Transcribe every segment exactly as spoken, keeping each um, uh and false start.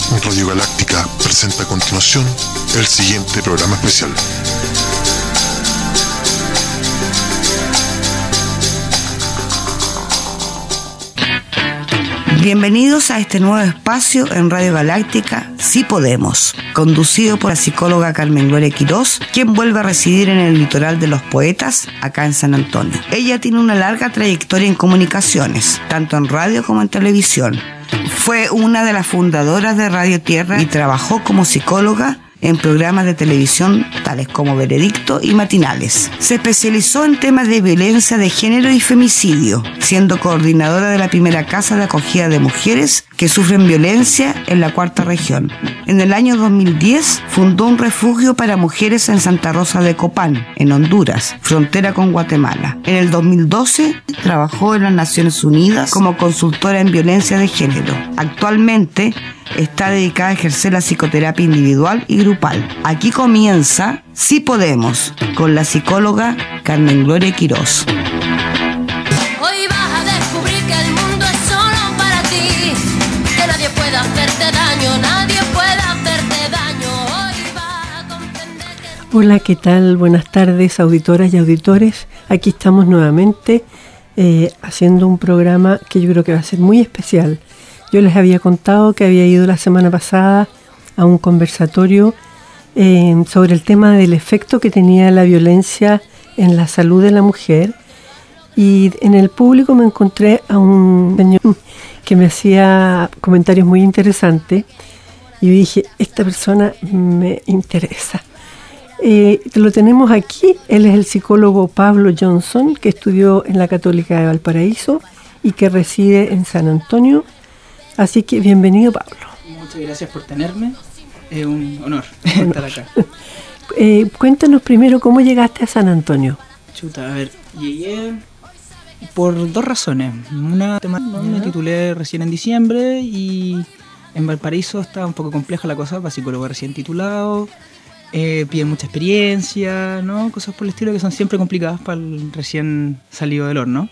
Radio Galáctica presenta a continuación el siguiente programa especial. Bienvenidos a este nuevo espacio en Radio Galáctica, Sí Podemos, conducido por la psicóloga Carmen Gloria Quirós, quien vuelve a residir en el litoral de los poetas, acá en San Antonio. Ella tiene una larga trayectoria en comunicaciones, tanto en radio como en televisión. Fue una de las fundadoras de Radio Tierra y trabajó como psicóloga en programas de televisión tales como Veredicto y Matinales. Se especializó en temas de violencia de género y femicidio, siendo coordinadora de la primera casa de acogida de mujeres que sufren violencia en la cuarta región. En el año dos mil diez fundó un refugio para mujeres en Santa Rosa de Copán, en Honduras, frontera con Guatemala. En el dos mil doce trabajó en las Naciones Unidas como consultora en violencia de género. Actualmente está dedicada a ejercer la psicoterapia individual y grupal. Aquí comienza Sí Podemos, con la psicóloga Carmen Gloria Quirós. Hoy vas a descubrir que el mundo es solo para ti, que nadie puede hacerte daño, nadie puede hacerte daño. Hoy vas a comprender que... Hola, ¿qué tal? Buenas tardes, auditoras y auditores. Aquí estamos nuevamente eh, haciendo un programa que yo creo que va a ser muy especial. Yo les había contado que había ido la semana pasada a un conversatorio eh, sobre el tema del efecto que tenía la violencia en la salud de la mujer, y en el público me encontré a un señor que me hacía comentarios muy interesantes y yo dije, esta persona me interesa. Eh, lo tenemos aquí, él es el psicólogo Pablo Johnson, que estudió en la Católica de Valparaíso y que reside en San Antonio. Así que bienvenido, Pablo. Muchas gracias por tenerme. Es un honor estar acá. eh, cuéntanos primero cómo llegaste a San Antonio. Chuta, a ver, llegué por dos razones. Una, ¿no? Me titulé recién en diciembre y en Valparaíso estaba un poco compleja la cosa para psicólogo recién titulado. Eh, piden mucha experiencia, ¿no? Cosas por el estilo que son siempre complicadas para el recién salido del horno.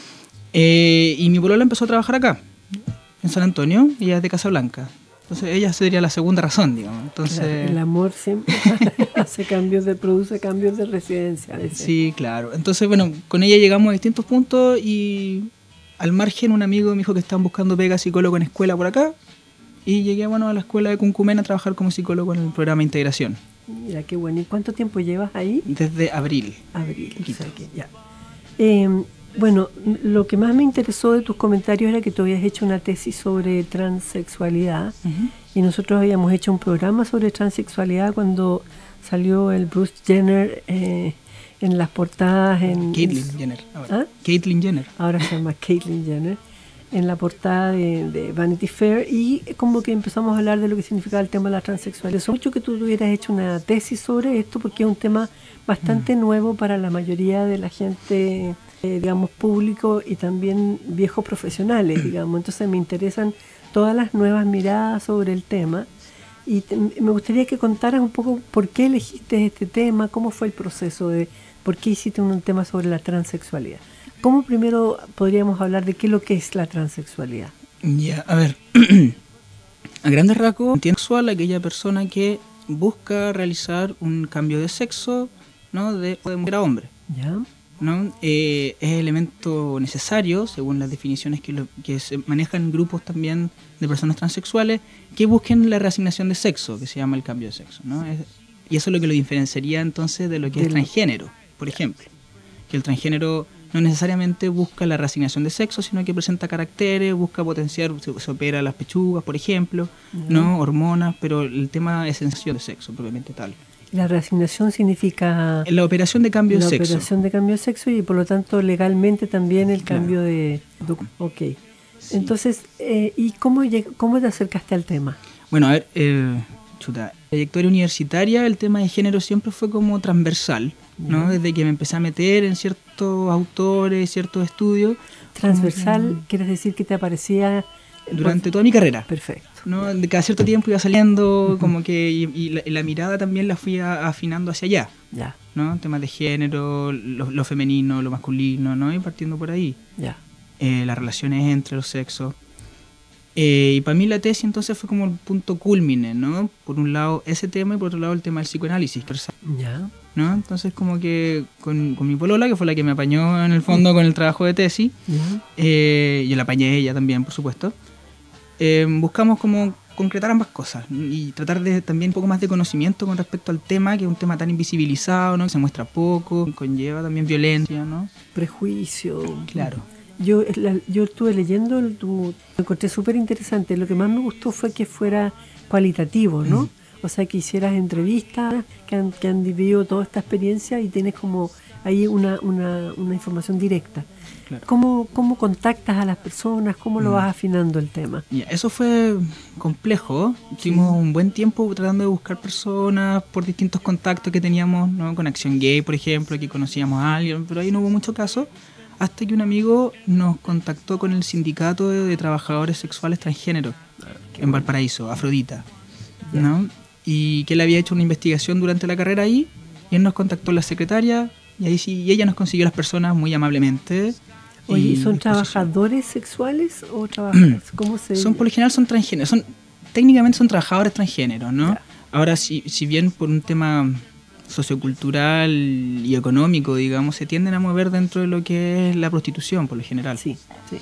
Eh, y mi polola empezó a trabajar acá, en San Antonio, y ella es de Casablanca. Entonces ella sería la segunda razón, digamos. Entonces, claro, el amor siempre hace cambios de, produce cambios de residencia. De sí, claro. Entonces, bueno, con ella llegamos a distintos puntos y al margen un amigo me dijo que estaban buscando pega psicólogo en escuela por acá y llegué, bueno, a la escuela de Cuncumén a trabajar como psicólogo en el programa de integración. Mira, qué bueno. ¿Y cuánto tiempo llevas ahí? Desde abril. Abril, o sea que ya. Eh, Bueno, lo que más me interesó de tus comentarios era que tú habías hecho una tesis sobre transexualidad. Uh-huh. Y nosotros habíamos hecho un programa sobre transexualidad cuando salió el Bruce Jenner eh, en las portadas. En Caitlyn en, Jenner. Ahora. ¿Ah? Caitlyn Jenner. Ahora se llama Caitlyn Jenner. En la portada de, de Vanity Fair, y como que empezamos a hablar de lo que significaba el tema de la transexualidad. Es mucho que tú hubieras hecho una tesis sobre esto porque es un tema bastante mm. nuevo para la mayoría de la gente, eh, digamos, público y también viejos profesionales, digamos. Entonces me interesan todas las nuevas miradas sobre el tema y te, me gustaría que contaras un poco por qué elegiste este tema, cómo fue el proceso de por qué hiciste un tema sobre la transexualidad. ¿Cómo primero podríamos hablar de qué es lo que es la transexualidad? Ya, yeah, a ver, a grandes rasgos, entiendo sexual aquella persona que busca realizar un cambio de sexo, ¿no? De, de mujer a hombre. ¿Ya? ¿No? Eh, es elemento necesario, según las definiciones que, lo, que se manejan en grupos también de personas transexuales, que busquen la reasignación de sexo, que se llama el cambio de sexo, ¿no? Es, y eso es lo que lo diferenciaría entonces de lo que de es transgénero, por ejemplo. Que el transgénero no necesariamente busca la reasignación de sexo, sino que presenta caracteres, busca potenciar, se, se opera las pechugas, por ejemplo, uh-huh. ¿no? Hormonas, pero el tema es esencial de sexo, propiamente tal. La reasignación significa... La operación de cambio de sexo. La operación de cambio de sexo y por lo tanto legalmente también el claro. cambio de... Ok. Sí. Entonces, eh, ¿y cómo, cómo te acercaste al tema? Bueno, a ver, eh, chuta, la trayectoria universitaria, el tema de género siempre fue como transversal, ¿no? Desde que me empecé a meter en ciertos autores, ciertos estudios. Transversal, que, ¿quieres decir que te aparecía...? Durante por... toda mi carrera. Perfecto. ¿No? De cada cierto tiempo iba saliendo, uh-huh. como que, y, y, la, y la mirada también la fui a, afinando hacia allá. Ya. ¿No? Temas de género, lo, lo femenino, lo masculino, ¿no? Y partiendo por ahí. Ya. Eh, las relaciones entre los sexos. Eh, y para mí la tesis entonces fue como el punto culmine, ¿no? Por un lado ese tema y por otro lado el tema del psicoanálisis, Ya. ¿no? Entonces como que con, con mi polola, que fue la que me apañó en el fondo con el trabajo de tesis, Ya. eh, yo la apañé a ella también, por supuesto, eh, buscamos como concretar ambas cosas y tratar de también un poco más de conocimiento con respecto al tema, que es un tema tan invisibilizado, ¿no? Que se muestra poco, conlleva también violencia, ¿no? Prejuicio. Claro. Yo, la- yo estuve leyendo, el- tu, lo encontré súper interesante. Lo que más me gustó fue que fuera cualitativo, ¿no? Mm. O sea, que hicieras entrevistas que han, que han vivido toda esta experiencia y tienes como ahí una, una, una información directa. Claro. ¿Cómo, ¿Cómo contactas a las personas? ¿Cómo lo Mm. vas afinando el tema? Ya, eso fue complejo. Tuvimos un buen tiempo tratando de buscar personas por distintos contactos que teníamos, ¿no? Con Acción Gay, por ejemplo, que conocíamos a alguien, pero ahí no hubo mucho caso. Hasta que un amigo nos contactó con el sindicato de, de trabajadores sexuales transgénero en Valparaíso, Afrodita, ¿no? Y que él había hecho una investigación durante la carrera ahí, y él nos contactó la secretaria, y ahí sí, y ella nos consiguió las personas muy amablemente. Oye, y ¿y ¿son disposición. trabajadores sexuales o trabajadores? ¿Cómo se Son, por lo general son transgéneros, son, técnicamente son trabajadores transgéneros, ¿no? Ya. Ahora, si, si bien por un tema sociocultural y económico, digamos, se tienden a mover dentro de lo que es la prostitución, por lo general. Sí, sí.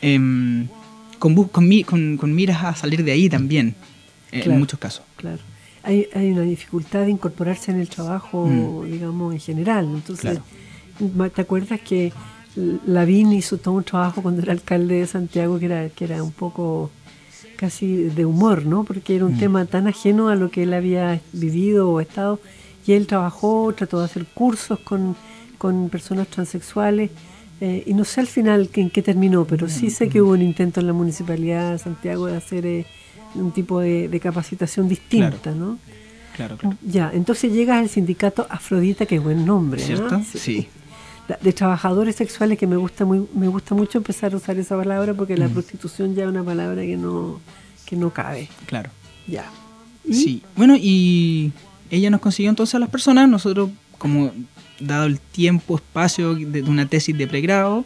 Em, con, bu- con, mi- con, con miras a salir de ahí también, eh, Claro. en muchos casos. Claro. Hay, hay una dificultad de incorporarse en el trabajo, Mm. digamos, en general. Entonces, Claro. ma- ¿te acuerdas que Lavín hizo todo un trabajo cuando era alcalde de Santiago que era, que era un poco casi de humor, ¿no? Porque era un Mm. tema tan ajeno a lo que él había vivido o estado. Y él trabajó, trató de hacer cursos con, con personas transexuales. eh, y no sé al final en qué terminó, pero sí sé que hubo un intento en la Municipalidad de Santiago de hacer eh, un tipo de, de capacitación distinta, Claro. ¿no? Claro, claro. Ya, entonces llegas al sindicato Afrodita, que es buen nombre, ¿no? ¿Cierto? Sí. La- De trabajadores sexuales, que me gusta muy, me gusta mucho empezar a usar esa palabra porque la Mm. prostitución ya es una palabra que no, que no cabe. Claro. Ya. ¿Y? Sí. Bueno, y ella nos consiguió entonces a las personas. Nosotros, como dado el tiempo, espacio de, de una tesis de pregrado,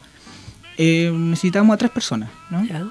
eh, necesitábamos a tres personas, ¿no? Ya.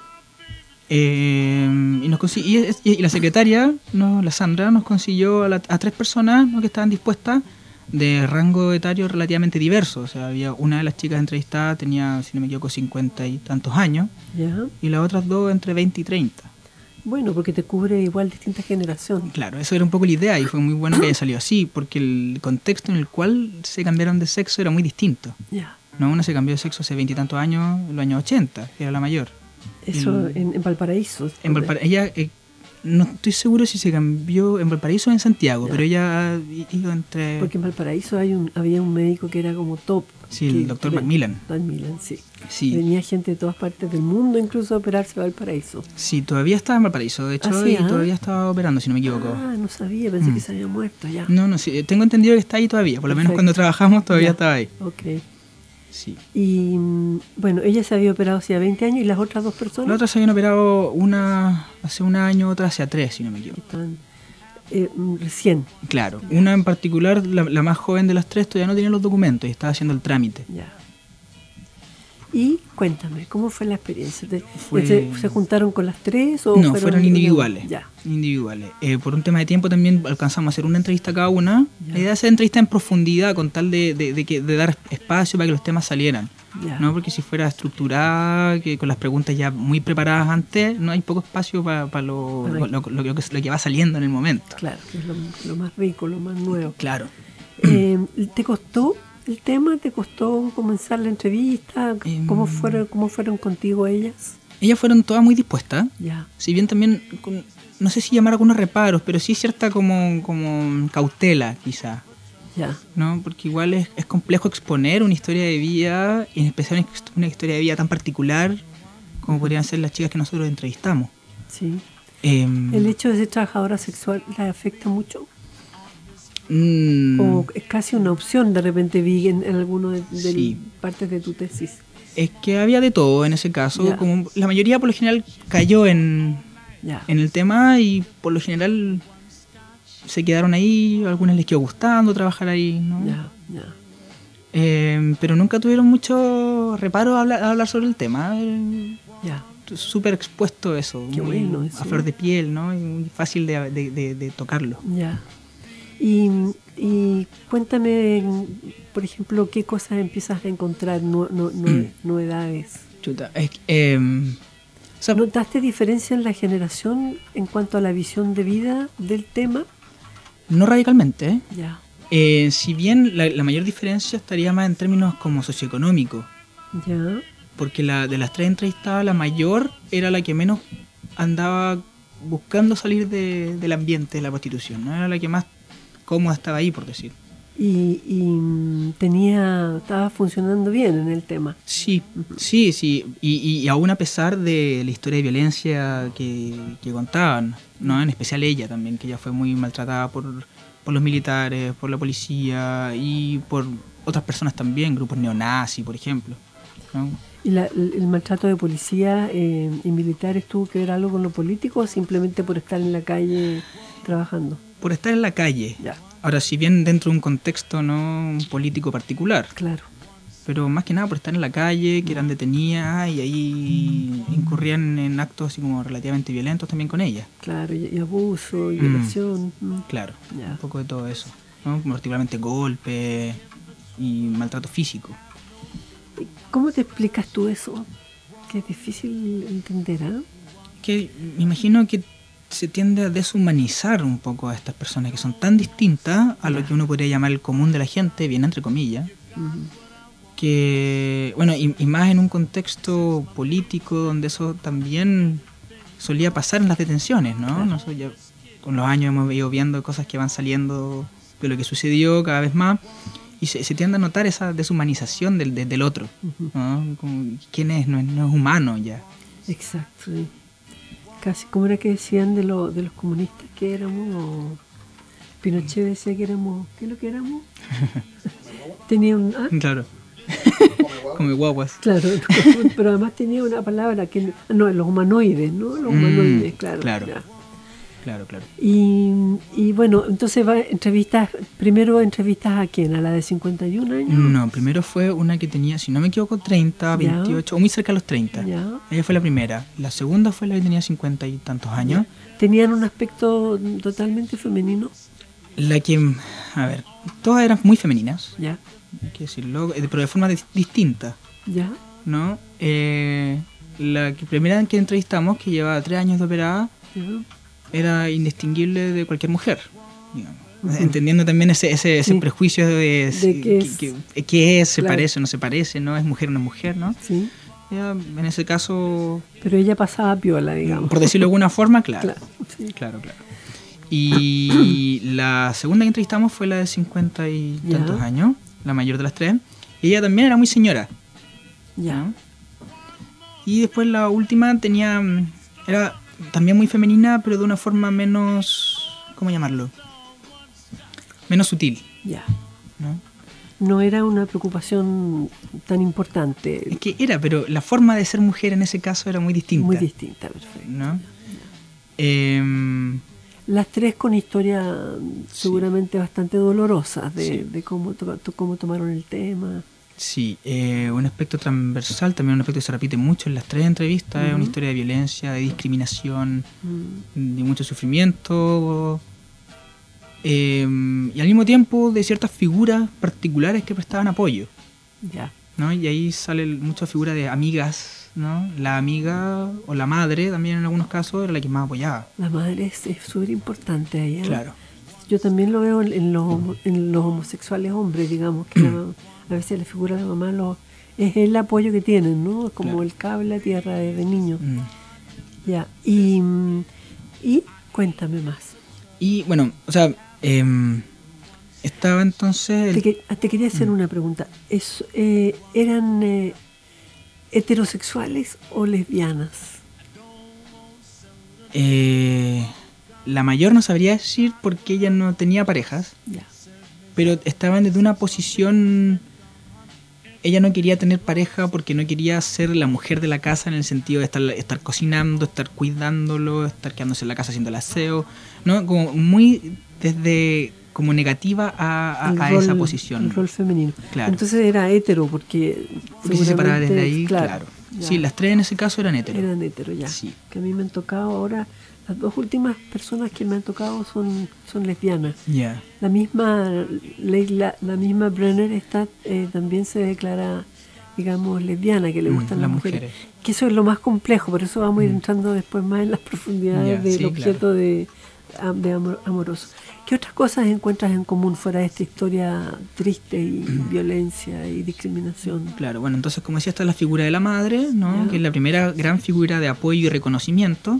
Eh, y, nos consi- y, es- y la secretaria, ¿no? La Sandra, nos consiguió a, la- a tres personas, ¿no? Que estaban dispuestas, de rango etario relativamente diverso. O sea, había una de las chicas entrevistadas, tenía, si no me equivoco, cincuenta y tantos años, Ya. y las otras dos entre veinte y treinta. Bueno, porque te cubre igual distintas generaciones. Claro, eso era un poco la idea y fue muy bueno que haya salido así, porque el contexto en el cual se cambiaron de sexo era muy distinto. Ya. ¿No? Una se cambió de sexo hace veintitantos años, en los años ochenta, que era la mayor. Eso El- en, en Valparaíso. En Valparaíso, ella, eh, no estoy seguro si se cambió en Valparaíso o en Santiago, Ya. pero ella i- iba entre... Porque en Valparaíso hay un, había un médico que era como top. Sí, el que- doctor que- Macmillan. Macmillan, sí. Sí, Venía gente de todas partes del mundo incluso a operarse a Valparaíso. sí, todavía estaba en Valparaíso, de hecho, Ah, sí, y ¿ah? todavía estaba operando, si no me equivoco. Ah, no sabía, pensé Mm. que se había muerto ya. No, no, sí, tengo entendido que está ahí todavía, por lo menos Perfecto. cuando trabajamos todavía Ya. estaba ahí. Ok. Sí. Y mm, bueno, ella se había operado hacía veinte años y las otras dos personas Las otras se habían operado una hace un año, otra hace tres, si no me equivoco. están eh, mm, recién. Claro, una en particular, la, la más joven de las tres, todavía no tenía los documentos y estaba haciendo el trámite. Ya. Y cuéntame, ¿cómo fue la experiencia? ¿Te- Fue- ¿Se, se juntaron con las tres o No, fueron individuales. Ya. Individuales. Eh, por un tema de tiempo también alcanzamos a hacer una entrevista cada una. Ya. La idea es hacer entrevista en profundidad con tal de, de, de que, de dar espacio para que los temas salieran. Ya. ¿No? Porque si fuera estructurada, que con las preguntas ya muy preparadas antes, no hay poco espacio para, para lo, Para- lo, lo- lo que, lo que va saliendo en el momento. Claro, que es lo, lo más rico, lo más nuevo. Claro. Eh, ¿Te costó el tema? ¿Te costó comenzar la entrevista? Em. ¿Cómo fueron, cómo fueron contigo ellas? Ellas fueron todas muy dispuestas. Ya. Si bien también, con- no sé si llamar algunos reparos, pero sí cierta como, como cautela, quizá. Ya. ¿No? Porque igual es, es complejo exponer una historia de vida, y en especial una historia de vida tan particular como podrían ser las chicas que nosotros entrevistamos. Sí. Em, ¿El hecho de ser trabajadora sexual la afecta mucho? mm, ¿O es casi una opción? De repente vi en, en alguno de, de Sí. partes de tu tesis. es que había de todo en ese caso. Ya. Como la mayoría por lo general cayó en, Ya. en el tema y por lo general se quedaron ahí, a algunas les quedó gustando trabajar ahí, ¿no? Ya, ya. Em, pero nunca tuvieron mucho reparo a hablar, a hablar sobre el tema. Eh, Ya. súper expuesto a eso, Qué muy bueno, a eso. flor de piel, ¿no? Y muy fácil de, de, de, de tocarlo. Ya. Y, y cuéntame, por ejemplo, qué cosas empiezas a encontrar, no, no, no- novedades. Chuta, es que, eh, o sea, ¿Notaste diferencia en la generación en cuanto a la visión de vida del tema? no radicalmente, ¿eh? Ya, Eh, si bien la, la mayor diferencia estaría más en términos como socioeconómicos, ya, porque la de las tres entrevistadas, la mayor era la que menos andaba buscando salir de- del ambiente de la prostitución, ¿no? Era la que más cómoda estaba ahí, por decir. y, y mm, tenía, estaba funcionando bien en el tema. Sí, sí, sí, y, y, y aún a pesar de la historia de violencia que, que contaban, ¿no? En especial ella también, que ella fue muy maltratada por, por los militares, por la policía y por otras personas también, grupos neonazis, por ejemplo, ¿no? ¿Y la- el, el maltrato de policía eh, y militares tuvo que ver algo con lo político o simplemente por estar en la calle trabajando? Por estar en la calle. Ya, Ahora, si bien dentro de un contexto no político particular, claro. pero más que nada por estar en la calle, que eran detenidas y ahí incurrían en actos así como relativamente violentos también con ella. Claro, y, y abuso, y Mm. violación. mm. Claro, Ya. un poco de todo eso, ¿no? Particularmente golpes y maltrato físico. ¿Cómo te explicas tú eso? Que es difícil entender, ¿ah? Que me imagino que se tiende a deshumanizar un poco a estas personas que son tan distintas a lo que uno podría llamar el común de la gente, bien entre comillas, Ujú. que, bueno, y, y más en un contexto político donde eso también solía pasar en las detenciones, ¿no? Claro. Nosotros ya con los años hemos ido viendo cosas que van saliendo de lo que sucedió cada vez más y se, se tiende a notar esa deshumanización del, de- del otro, Ujú. ¿no? Como, ¿quién es? No, es? no es humano ya. Exacto, sí. Casi como era que decían de, lo, de los comunistas que éramos, o Pinochet decía que éramos, ¿qué es lo que éramos? Tenía un, ah, Claro. Como guaguas. claro, pero además tenía una palabra que, no, los humanoides, ¿no? Los Mm, humanoides, claro. claro. ya. Claro, claro. Y, y bueno, entonces va entrevistas, primero entrevistas a quién, a la de cincuenta y un años. No, primero fue una que tenía, si no me equivoco, treinta, Ya. veintiocho, o muy cerca de los treinta. Ya. Ella fue la primera. La segunda fue la que tenía cincuenta y tantos años. Tenían un aspecto totalmente femenino. La que, a ver, todas eran muy femeninas, Ya, hay que decirlo, eh, pero de forma dis- distinta, ya, ¿no? Eh, la que primera que entrevistamos, que llevaba tres años de operada, ya. era indistinguible de cualquier mujer, digamos. Entendiendo también ese, ese, ese Sí. prejuicio de, De qué es. que- que- qué es, se Claro. parece o no se parece, ¿no? Es mujer o no es mujer, ¿no? Sí. Ella, en ese caso, Pero ella pasaba piola, digamos. por decirlo de alguna forma, claro. Claro, sí. Claro, claro. Y la segunda que entrevistamos fue la de cincuenta y Ya. tantos años, la mayor de las tres. Y ella también era muy señora, Ya. ¿no? Y después la última tenía, mm, era también muy femenina, pero de una forma menos, ¿cómo llamarlo? Menos sutil, Ya. ¿no? No era una preocupación tan importante. Es que era, pero la forma de ser mujer en ese caso era muy distinta. Muy distinta, perfecto. ¿No? Em, Las tres con historias seguramente bastante dolorosas de, Sí. de cómo, to- to- cómo tomaron el tema. Sí, eh, un aspecto transversal, también un aspecto que se repite mucho en las tres entrevistas, es Ujú. una historia de violencia, de discriminación, Mm, de mucho sufrimiento, eh, y al mismo tiempo de ciertas figuras particulares que prestaban apoyo, ya. ¿no? Y ahí sale mucha figura de amigas, ¿no? La amiga o la madre también en algunos casos era la que más apoyaba. La madre es es súper importante ahí. ¿eh? Claro. Yo también lo veo en, en los, homo- en los homosexuales hombres, digamos, que la- a veces la figura de la mamá lo, es el apoyo que tienen, ¿no? Es como Claro. el cable a tierra desde niño. Mm. Ya. Y, mm, y cuéntame más. Y bueno, o sea, em, estaba entonces... Te, el- que- te quería hacer una pregunta. Es, eh, ¿Eran eh, heterosexuales o lesbianas? eh, la mayor no sabría decir porque ella no tenía parejas, Ya. pero estaban desde una posición... Ella no quería tener pareja porque no quería ser la mujer de la casa en el sentido de estar, estar cocinando, estar cuidándolo, estar quedándose en la casa haciendo el aseo, ¿no? Como muy desde como negativa a, a- El a rol- esa posición. El rol femenino. Claro. Entonces era hetero porque... Porque se separaba desde seguramente- ahí, claro, Ya. Sí, las tres en ese caso eran hetero. Eran hetero, ya. Sí. Que a mí me han tocado ahora, las dos últimas personas que me han tocado son, son lesbianas. Ya. La misma Leila, la misma Brenner está, eh, también se declara, digamos, lesbiana, que le Mm, gustan las las mujeres. mujeres. Que eso es lo más complejo, por eso vamos a ir Mm. entrando después más en las profundidades Ya, del sí, objeto claro. de, am- de amor, amoroso. ¿Qué otras cosas encuentras en común fuera de esta historia triste y violencia y discriminación? Claro, bueno, entonces como decía, está la figura de la madre, ¿no? Ya. Que es la primera gran figura de apoyo y reconocimiento.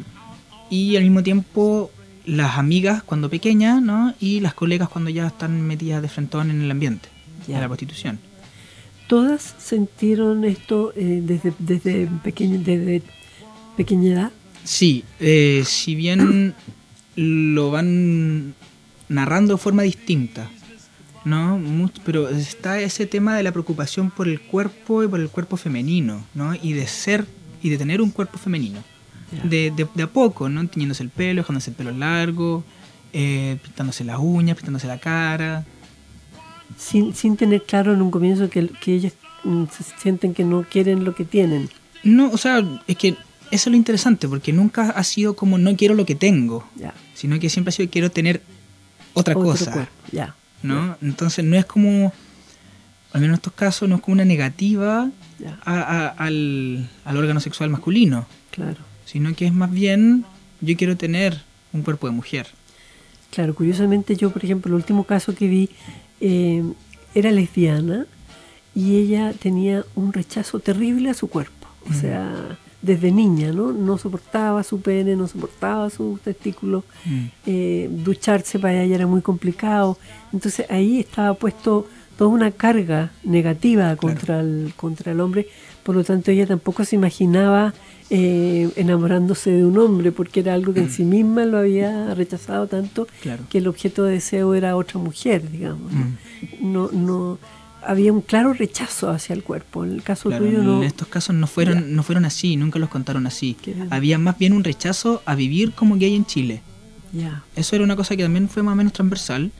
Y al mismo tiempo las amigas cuando pequeñas, ¿no? Y las colegas cuando ya están metidas de frentón en el ambiente Ya. de la prostitución. ¿Todas sintieron esto eh, desde, desde, pequeña, desde pequeña edad? Sí, eh, si bien lo van narrando de forma distinta, ¿no? Much- pero está ese tema de la preocupación por el cuerpo y por el cuerpo femenino, ¿no? Y de ser y de tener un cuerpo femenino. Ya. De, de, de a poco, ¿no? Tiñéndose el pelo, dejándose el pelo largo, eh, pintándose las uñas, pintándose la cara. Sin, sin tener claro en un comienzo que, que ellas mm, se sienten que no quieren lo que tienen. No, o sea, es que eso es lo interesante, porque nunca ha sido como no quiero lo que tengo, Ya. sino que siempre ha sido quiero tener otra Otro cosa, cuerpo, ya. ¿no? Entonces no es como, al menos en estos casos, no es como una negativa Ya, a- a- al, al órgano sexual masculino, claro. sino que es más bien yo quiero tener un cuerpo de mujer. Claro, curiosamente yo, por ejemplo, el último caso que vi eh, era lesbiana y ella tenía un rechazo terrible a su cuerpo. O Mm. sea, desde niña, ¿no? No soportaba su pene, no soportaba sus testículos. Mm. Eh, ducharse para ella era muy complicado. Entonces ahí estaba puesto toda una carga negativa contra, el, contra el hombre. Por lo tanto, ella tampoco se imaginaba eh, enamorándose de un hombre, porque era algo que en sí misma lo había rechazado tanto, Claro. que el objeto de deseo era otra mujer, digamos. ¿no? Mm. No, no, había un claro rechazo hacia el cuerpo. En el caso Claro, tuyo no. en estos casos no fueron, Ya. no fueron así, nunca los contaron así. Qué bien. Había más bien un rechazo a vivir como gay en Chile. Ya. Eso era una cosa que también fue más o menos transversal.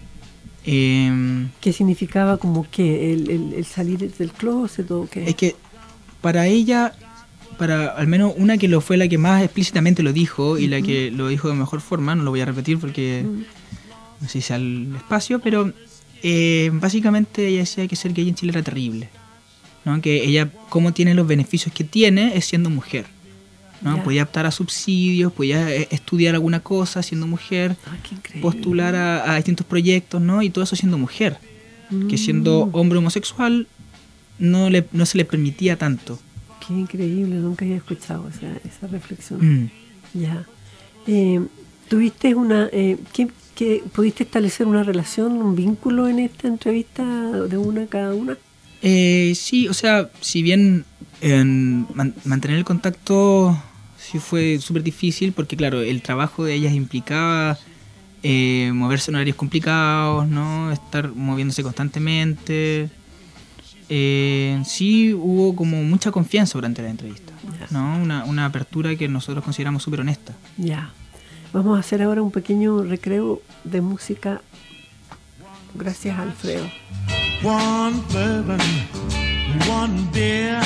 Eh, ¿Qué significaba como que el, el, el salir del closet o qué? es que para ella, para al menos una que lo fue la que más explícitamente lo dijo y la que lo dijo de mejor forma, no lo voy a repetir porque Mm. no sé si sea el espacio, pero eh, básicamente ella decía que ser gay en Chile era terrible, ¿no? Que ella, como tiene los beneficios que tiene, es siendo mujer, ¿no? Ya. Podía optar a subsidios, podía eh, estudiar alguna cosa siendo mujer, Ah, qué increíble. postular a, a distintos proyectos, ¿no? Y todo eso siendo mujer, que siendo Mm. hombre homosexual no, le, no se le permitía tanto. Qué increíble, nunca había escuchado esa, esa reflexión. Mm. Ya. Eh, ¿Tuviste una... Eh, ¿qué, qué- ¿Pudiste establecer una relación, un vínculo en esta entrevista de una a cada una? Eh, sí, o sea, si bien en man- mantener el contacto sí fue súper difícil, porque claro, el trabajo de ellas implicaba eh, moverse en horarios complicados, ¿no? Estar moviéndose constantemente. Eh, sí hubo como mucha confianza durante la entrevista, ¿no? Una, una apertura que nosotros consideramos súper honesta. Ya. Vamos a hacer ahora un pequeño recreo de música. Gracias, Alfredo. One bourbon, one beer.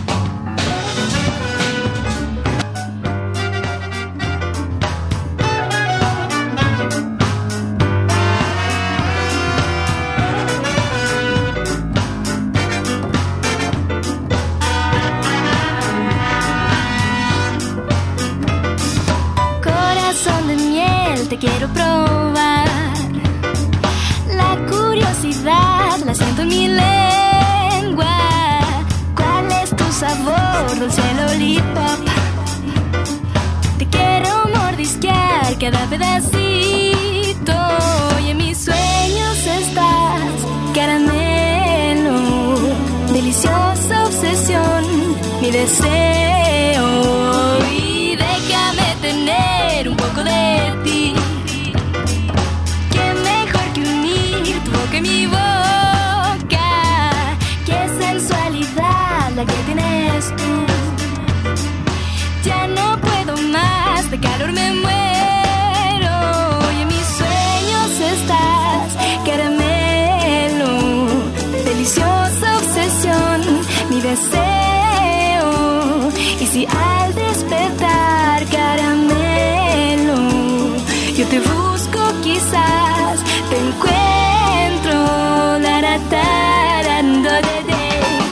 Corazón de miel, te quiero probar. La curiosidad la siento en mi lengua. ¿Cuál es tu sabor, dulce lollipop? Te quiero mordisquear cada pedacito. Y en mis sueños estás, caramelo. Deliciosa obsesión, mi deseo. Y déjame tener un poco de ti. Qué mejor que unir tu boca y mi boca. Qué sensualidad la que tienes tú. Ya no puedo más, de calor me muero. Y en mis sueños estás, caramelo. Deliciosa obsesión, mi deseo. si al despertar, caramelo, yo te busco, quizás te encuentro, la ratarando de de.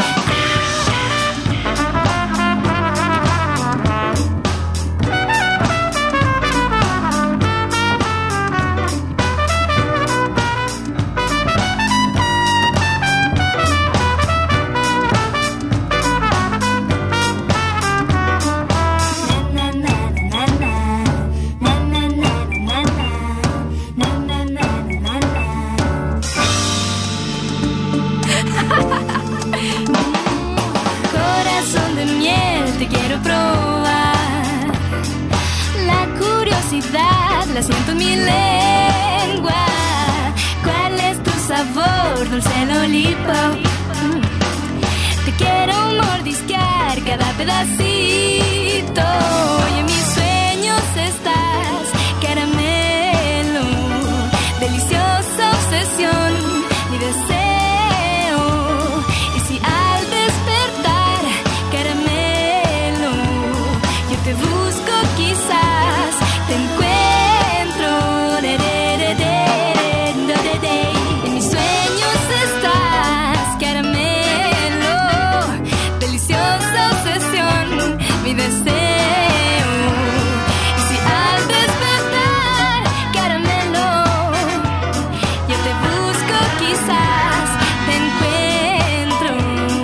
La siento en mi lengua. ¿Cuál es tu sabor, dulce lollipop? Mm. Te quiero mordisquear cada pedacito. Y en mis sueños estás, caramelo, deliciosa obsesión, mi deseo. Y si al despertar, caramelo, yo te busco, quizás te encuentro. En mis sueños estás, caramelo, deliciosa obsesión, mi deseo. Y si al despertar, caramelo, yo te busco, quizás te encuentro.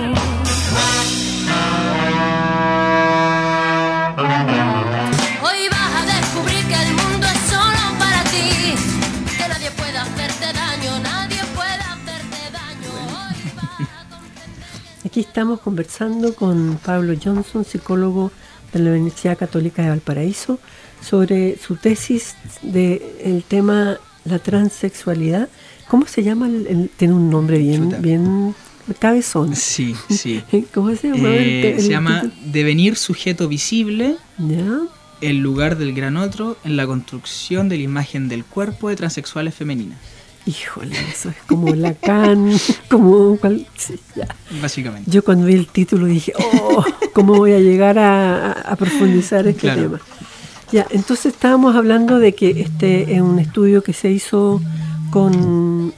Hoy vas a descubrir que el mundo es solo para ti, que nadie puede hacerte daño, nadie puede hacerte daño. Hoy vas a comprender. Aquí estamos conversando con Pablo Johnson, psicólogo de la Universidad Católica de Valparaíso, sobre su tesis del tema la transexualidad. ¿Cómo se llama? El, el- tiene un nombre bien, Chuta. bien cabezón. Sí, sí. ¿Cómo se llama? Eh, el te- se el llama título? Devenir sujeto visible, ¿Ya? el lugar del gran otro en la construcción de la imagen del cuerpo de transexuales femeninas. Híjole, eso es como Lacan, como cual, sí, ya. Básicamente. Yo cuando vi el título dije, oh, ¿cómo voy a llegar a, a- a profundizar este Claro. tema? Ya, entonces estábamos hablando de que este es un estudio que se hizo con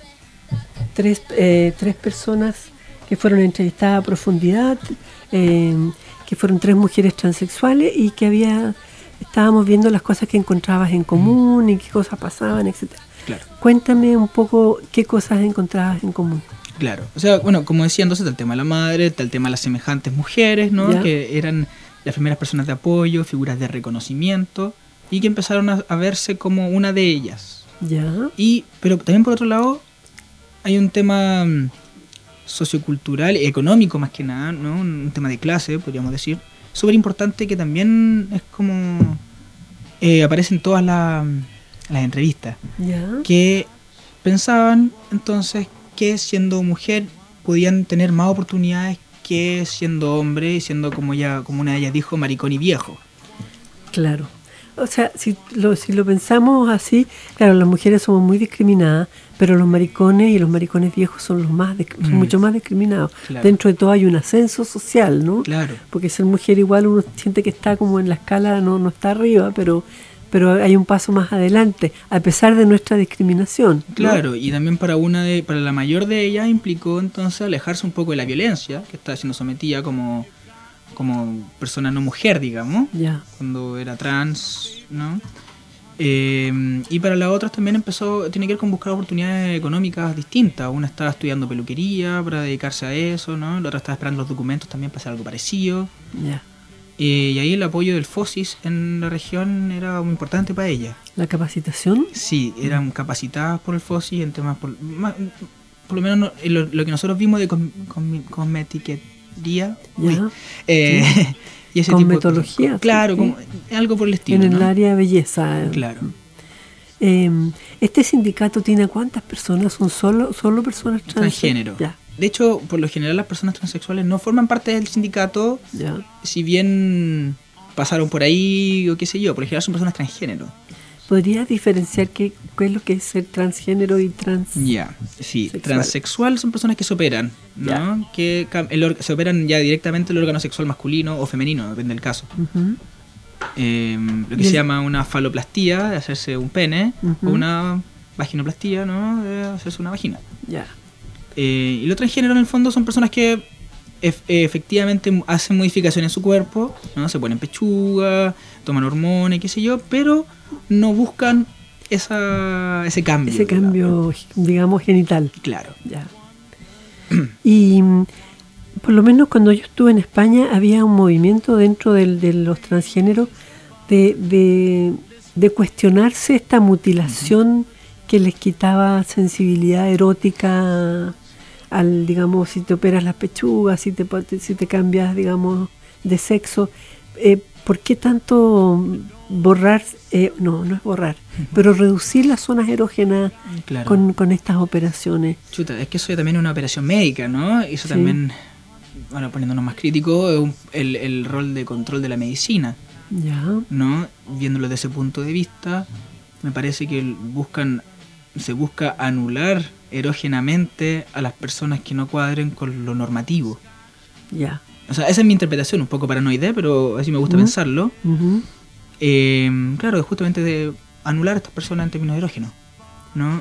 tres, eh, tres personas que fueron entrevistadas a profundidad, eh, que fueron tres mujeres transexuales y que había estábamos viendo las cosas que encontrabas en común y qué cosas pasaban, etcétera. Claro. Cuéntame un poco qué cosas encontrabas en común. Claro, o sea, bueno, como decía entonces, está el tema de la madre, está el tema de las semejantes mujeres, ¿no? Ya. Que eran las primeras personas de apoyo, figuras de reconocimiento, y que empezaron a, a verse como una de ellas. Ya, Y, pero también por otro lado, hay un tema mm, sociocultural, económico más que nada, ¿no? Un tema de clase, podríamos decir, súper importante que también es como eh, aparece en todas la- las entrevistas, ya, que pensaban entonces que siendo mujer podían tener más oportunidades que siendo hombre y siendo, como ya como una de ellas dijo, maricón y viejo. claro. O sea, si lo, si lo pensamos así, claro, las mujeres somos muy discriminadas, pero los maricones y los maricones viejos son los más disc- son Mm. mucho más discriminados. Claro. Dentro de todo hay un ascenso social, ¿no? Claro. Porque ser mujer igual uno siente que está como en la escala, no, no está arriba, pero, pero hay un paso más adelante, a pesar de nuestra discriminación, ¿no? Claro, y también para una de, para la mayor de ellas implicó entonces alejarse un poco de la violencia que estaba siendo sometida como, como persona no mujer, digamos, Ya, cuando era trans, ¿no? Eh, y para las otras también empezó, tiene que ver con buscar oportunidades económicas distintas. Una estaba estudiando peluquería para dedicarse a eso, ¿no? La otra estaba esperando los documentos también para hacer algo parecido. ya. Eh, y ahí el apoyo del FOSIS en la región era muy importante para ella. La capacitación, Sí, eran capacitadas por el FOSIS en temas, por, ma- por lo menos no- en lo, lo que nosotros vimos de com- com- cosmetiquería. Ya. Uy, eh, y ese tipo de Cosmetología, cosas. Claro, sí. como, algo por el estilo. en el ¿no? área de belleza. Claro. Eh, ¿Este sindicato tiene cuántas personas? ¿Son solo, solo personas trans? Transgénero. Ya, De hecho, por lo general las personas transexuales no forman parte del sindicato, ya. si bien pasaron por ahí o qué sé yo, por lo general son personas transgénero. ¿Podrías diferenciar qué, qué es lo que es ser transgénero y trans? Ya, sí. Sexual. Transexual son personas que se operan, ¿no? Ya. Que cam- el or- se operan ya directamente el órgano sexual masculino o femenino, depende del caso. Ujú. Eh, lo que Y se el- llama una faloplastía, de hacerse un pene, Ujú. o una vaginoplastía, ¿no? De hacerse una vagina. Ya. Eh, y lo transgénero en el fondo son personas que ef- efectivamente hacen modificaciones en su cuerpo, ¿no? Se ponen pechuga, toman hormonas y qué sé yo, pero no buscan esa, ese cambio. Ese digamos. cambio, digamos, genital. Claro. Ya. Y mm, por lo menos cuando yo estuve en España había un movimiento dentro del- de los transgéneros de, de, de cuestionarse esta mutilación que les quitaba sensibilidad erótica al, digamos, si te operas las pechugas, si te, pa- si te cambias, digamos, de sexo. Eh, ¿Por qué tanto borrar, eh, no, no es borrar, pero reducir las zonas erógenas Claro. con, con estas operaciones? Chuta, es que eso también es una operación médica, ¿no? Eso Sí. también, bueno, poniéndonos más críticos, es un- el, el rol de control de la medicina, Ya, ¿no? Viéndolo desde ese punto de vista, me parece que buscan, se busca anular erógenamente a las personas que no cuadren con lo normativo. ya. O sea, esa es mi interpretación, un poco paranoide, pero así me gusta Ujú. pensarlo. Ujú. Eh, claro, es justamente de anular a estas personas en términos erógenos, ¿no?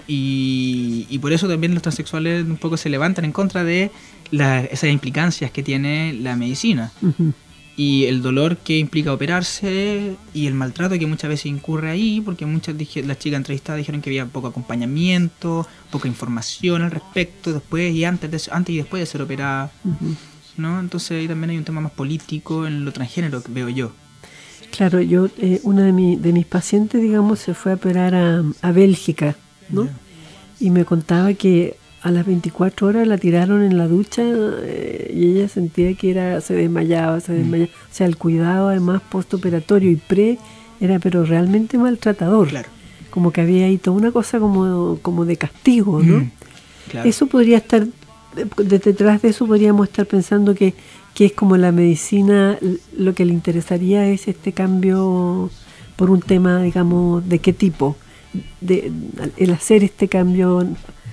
Y, y por eso también los transexuales un poco se levantan en contra de la- esas implicancias que tiene la medicina Ujú. y el dolor que implica operarse y el maltrato que muchas veces incurre ahí, porque muchas dije, las chicas entrevistadas dijeron que había poco acompañamiento, poca información al respecto después y antes, de, antes y después de ser operada, Ujú. ¿no? Entonces ahí también hay un tema más político en lo transgénero que veo yo. Claro, yo, eh, una de, mi, de mis pacientes, digamos, se fue a operar a, a Bélgica, ¿no? Ya. Y me contaba que a las veinticuatro horas la tiraron en la ducha eh, y ella sentía que era se desmayaba, se desmayaba. O sea, el cuidado además postoperatorio y pre era pero realmente maltratador. Claro. Como que había ahí toda una cosa como, como de castigo, ¿no? Mm, claro. Eso podría estar, de- detrás de eso podríamos estar pensando que, que es como la medicina, l- lo que le interesaría es este cambio por un tema, digamos, de qué tipo, de, el hacer este cambio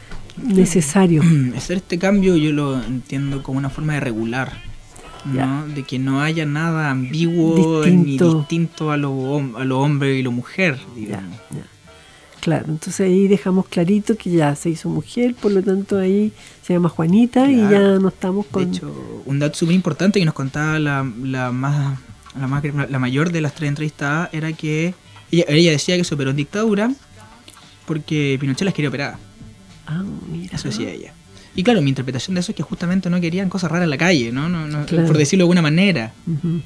necesario. Hacer este cambio yo lo entiendo como una forma de regular, ¿no? Ya. De que no haya nada ambiguo Distinto. ni distinto a lo, hom- a lo hombre y lo mujer, Ya, digamos. ya. Claro, entonces ahí dejamos clarito que ya se hizo mujer, por lo tanto ahí se llama Juanita y Claro. ya no estamos De con... hecho, un dato súper importante que nos contaba la, la más la más la mayor de las tres entrevistadas era que ella, ella decía que se operó en dictadura porque Pinochet las quería operar. Ah, mira. Eso decía ella. Y claro, mi interpretación de eso es que justamente no querían cosas raras en la calle, ¿no? no, no Claro. Por decirlo de alguna manera. Ujú.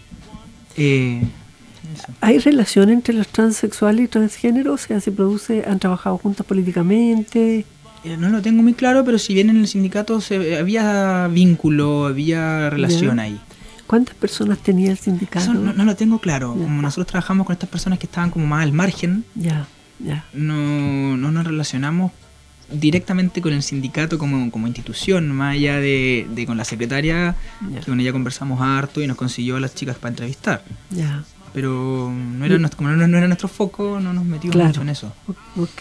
Eh, eso. ¿Hay relación entre los transexuales y transgéneros? O sea, ¿se produce, han trabajado juntas políticamente? Eh, No lo tengo muy claro, pero si bien en el sindicato se, había vínculo, había relación Ya. ahí. ¿Cuántas personas tenía el sindicato? Eso no, no lo tengo claro. Ya. Como nosotros trabajamos con estas personas que estaban como más al margen, Ya, ya. no, no nos relacionamos directamente con el sindicato como, como institución, más allá de, de con la secretaria, Ya. que con ella conversamos harto y nos consiguió a las chicas para entrevistar. Ya. Pero no era nuestro, como no, no era nuestro foco, no nos metimos Claro. mucho en eso. O- Ok.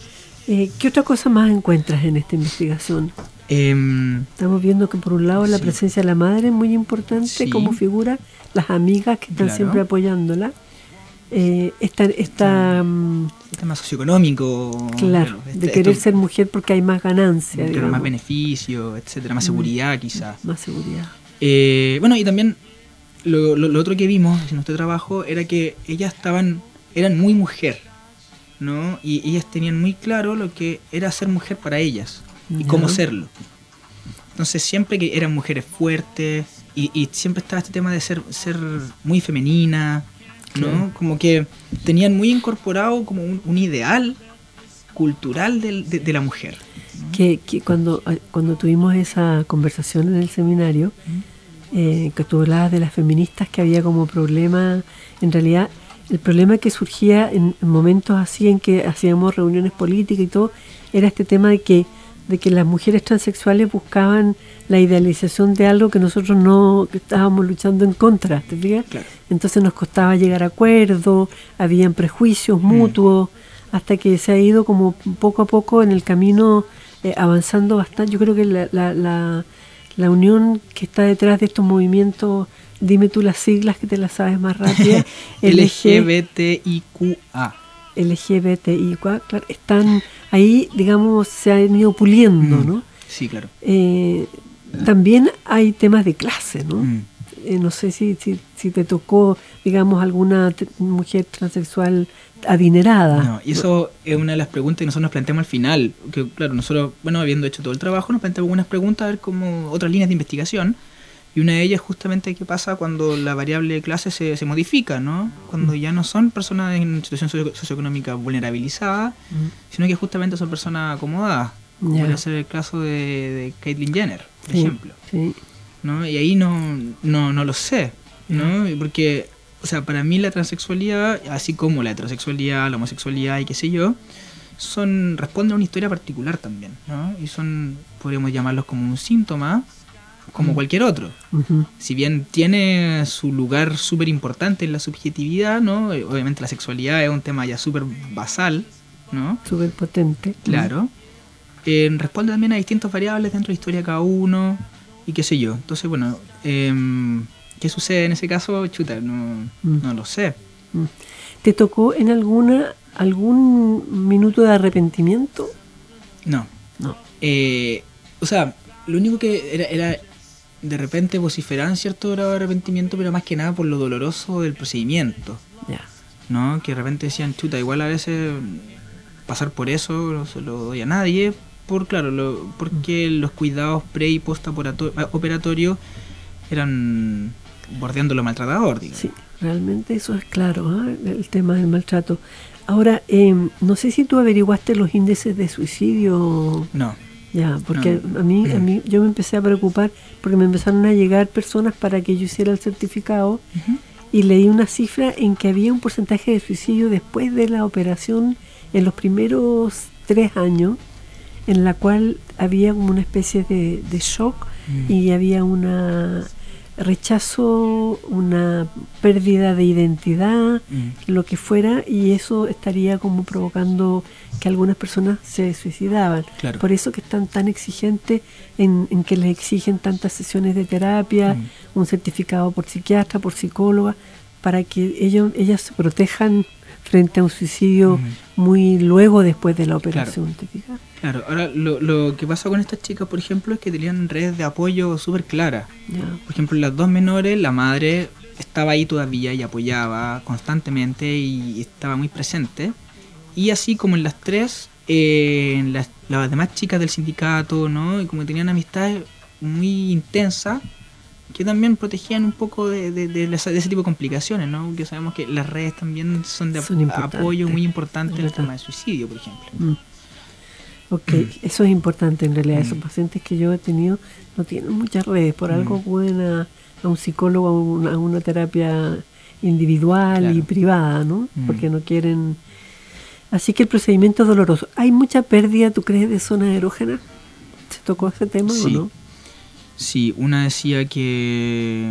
Eh, ¿Qué otra cosa más encuentras en esta investigación? Em, Estamos viendo que por un lado la Sí. presencia de la madre es muy importante Sí. como figura, las amigas que están Claro. siempre apoyándola. Eh, esta, esta mm, el tema socioeconómico, claro, este- de querer esto- ser mujer porque hay más ganancia, claro, digamos, más beneficio, etcétera, más Mm. seguridad quizás. más seguridad. Eh, bueno, y también lo, lo- lo otro que vimos en este trabajo era que ellas estaban, eran muy mujer, ¿no? Y ellas tenían muy claro lo que era ser mujer para ellas y Ya. cómo serlo. Entonces siempre que eran mujeres fuertes y, y siempre estaba este tema de ser, ser muy femenina, ¿no? Claro. Como que tenían muy incorporado como un, un ideal cultural del- de, de la mujer. Que, que cuando, eh, cuando tuvimos esa conversación en el seminario, eh, que tú hablabas de las feministas, que había como problema, en realidad el problema que surgía en, en momentos así en que hacíamos reuniones políticas y todo, era este tema de que, de que las mujeres transexuales buscaban la idealización de algo que nosotros no, que estábamos luchando en contra, ¿te fijas? Claro. Entonces nos costaba llegar a acuerdos, habían prejuicios Mm. mutuos, hasta que se ha ido como poco a poco en el camino eh, avanzando bastante. Yo creo que la, la, la, la unión que está detrás de estos movimientos, dime tú las siglas que te las sabes más rápido. L G B T I Q A. L G B T I Q A, claro, están ahí, digamos, se han ido puliendo, Mm. ¿no? Sí, claro. Eh, también hay temas de clase, ¿no? Mm. Eh, no sé si, si, si te tocó, digamos, alguna t- mujer transexual adinerada. No, y eso es una de las preguntas que nosotros nos planteamos al final. Que claro, nosotros, bueno, habiendo hecho todo el trabajo, nos planteamos algunas preguntas, a ver cómo otras líneas de investigación. Y una de ellas es justamente qué pasa cuando la variable de clase se, se modifica, ¿no? Cuando ya no son personas en situación socio- socioeconómica vulnerabilizada, sino que justamente son personas acomodadas. Ya. Podría ser el caso de, de Caitlyn Jenner, por Sí, ejemplo. sí. ¿No? Y ahí no, no, no lo sé, ¿no? Porque, o sea, para mí la transexualidad, así como la heterosexualidad, la homosexualidad y qué sé yo, son responden a una historia particular también, ¿no? Y son, podríamos llamarlos como un síntoma, como cualquier otro. Ujú. Si bien tiene su lugar súper importante en la subjetividad, ¿no? Eh, Obviamente la sexualidad es un tema ya súper basal, ¿no? Súper potente. Claro. Eh, responde también a distintas variables dentro de la historia de cada uno y qué sé yo. Entonces, bueno, em, ¿qué sucede en ese caso? Chuta, no, Mm. no lo sé. Mm. ¿Te tocó en alguna algún minuto de arrepentimiento? No. No. Eh, o sea, lo único que era, era de repente vociferar en cierto grado de arrepentimiento, pero más que nada por lo doloroso del procedimiento, Ya. ¿no? Que de repente decían, chuta, igual a veces pasar por eso no se lo doy a nadie, por claro, lo, porque los cuidados pre y post operatorios eran bordeando lo maltratador, digamos. Sí, realmente eso es claro, ¿ah? El tema del maltrato. Ahora, eh, no sé si tú averiguaste los índices de suicidio. No. Ya, porque No. a mí, a mí, yo me empecé a preocupar porque me empezaron a llegar personas para que yo hiciera el certificado Ujú. y leí una cifra en que había un porcentaje de suicidio después de la operación en los primeros tres años, en la cual había como una especie de, de shock Mm. y había una rechazo, una pérdida de identidad, Mm. lo que fuera, y eso estaría como provocando que algunas personas se suicidaban. Claro. Por eso que están tan exigentes en, en que les exigen tantas sesiones de terapia, Mm. un certificado por psiquiatra, por psicóloga, para que ellos, ellas se protejan frente a un suicidio Mm. muy luego después de la operación. ¿Te fijas? Claro, ahora lo, lo que pasa con estas chicas, por ejemplo, es que tenían redes de apoyo súper claras. Ya. Por ejemplo, las dos menores, la madre estaba ahí todavía y apoyaba constantemente y estaba muy presente. Y así como en las tres, eh, en las, las demás chicas del sindicato, ¿no? Y como tenían amistades muy intensas, que también protegían un poco de, de, de, esa- de ese tipo de complicaciones, ¿no? Porque sabemos que las redes también son de Son ap- importantes. apoyo muy importante Es en el verdad. tema de suicidio, por ejemplo. Mm. Ok, eso es importante en realidad. Mm. Esos pacientes que yo he tenido no tienen muchas redes, por Mm. algo acuden a, a un psicólogo, a una, a una terapia individual y Claro. privada, ¿no? Mm. Porque no quieren... Así que el procedimiento es doloroso. ¿Hay mucha pérdida, tú crees, de zonas erógenas? ¿Se tocó ese tema o Sí. no? Sí, una decía que